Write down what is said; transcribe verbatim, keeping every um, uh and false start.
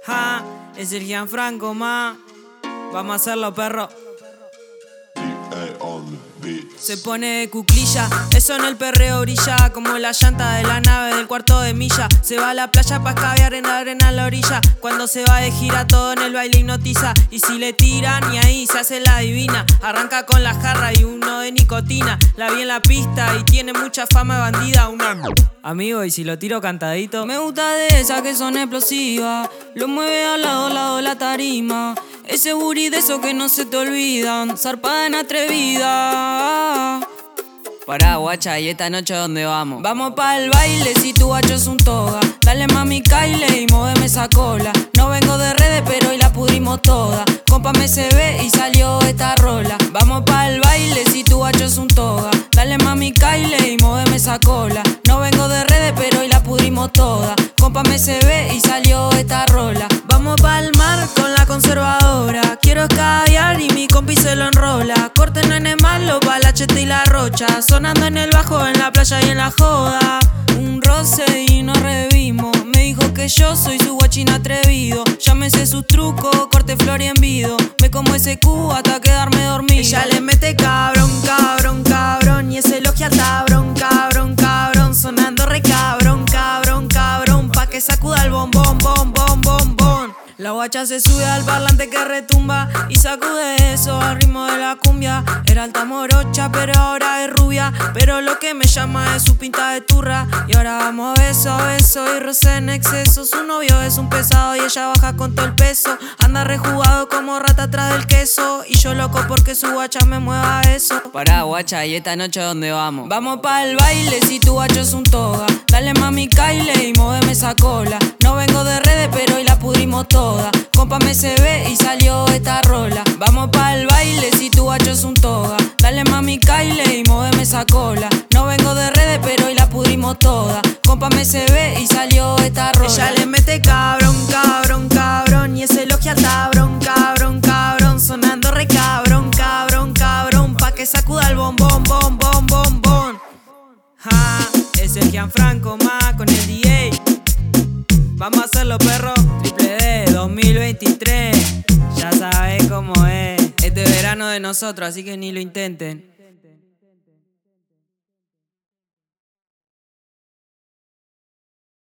Ja, es el Gianfranco, ma. Vamos a hacerlo, perro. Se pone de cuclilla, eso en el perreo brilla como la llanta de la nave del cuarto de milla. Se va a la playa pa' escabear en la arena a la orilla. Cuando se va de gira todo en el baile hipnotiza. Y si le tiran y ahí se hace la divina. Arranca con la jarra y uno de nicotina. La vi en la pista y tiene mucha fama de bandida. Una amigo, y si lo tiro cantadito. Me gusta de esas que son explosivas. Lo mueve al lado, al lado la tarima. Ese booty de esos que no se te olvidan. Zarpada en atrevida. Pará, guacha, y esta noche ¿dónde vamos? Vamos pa'l baile si tu guacho es un toga. Dale mami Kyle y móveme esa cola. No vengo de redes pero hoy la pudrimos toda. Cómpame se ve y salió esta rola. Vamos pa'l baile si tu guacho es un toga. Dale mami Kyle y móveme esa cola. No vengo de redes pero hoy la pudrimos toda. Cómpame se ve y salió esta rola. Vamos pa'l mar con la conservadora. Quiero escabiar y mi compi se lo enrola. Corte nene malo pa' la cheta y la rocha. Sonando en el bajo, en la playa y en la joda. Un roce y nos revimos. Me dijo que yo soy su guachín atrevido. Llámese sus trucos, corte flor y envido. Me como ese cubo hasta quedarme dormido. Ella le mete cabrón, cabrón, cabrón. Y ese logia cabrón, cabrón, cabrón. Sonando re cabrón, cabrón, cabrón. Pa' que sacuda el bombón, bom, bom, bom, bom. La guacha se sube al parlante que retumba y sacude eso al ritmo de la cumbia. Era alta morocha pero ahora es rubia, pero lo que me llama es su pinta de turra. Y ahora vamos a beso, a beso y roce en exceso. Su novio es un pesado y ella baja con todo el peso. Anda rejugado como rata atrás del queso. Y yo loco porque su guacha me mueva eso. Pará guacha, ¿y esta noche dónde vamos? Vamos pa'l baile si tu guacho es un toga. Dale mami Kyle y móveme esa cola. No vengo de redes pero hoy la pudrimos toda. Cómpame se ve y salió esta rola. Vamos pa'l baile si tu guacho es un toga. Dale mami Kyle y móveme esa cola. No vengo de redes pero hoy la pudrimos toda. Cómpame se ve y salió esta rola. Ella le mete cabrón, cabrón, cabrón. Y ese logia cabrón, cabrón, cabrón. Sonando re cabrón, cabrón, cabrón. Pa' que sacuda el bombón, bom, bom, bom, bom. Ja, es el Gianfranco, ma, con el D J. Vamos a hacerlo, perro. Triple D dos mil veintitrés. Ya sabes cómo es. Este verano de nosotros, así que ni lo intenten.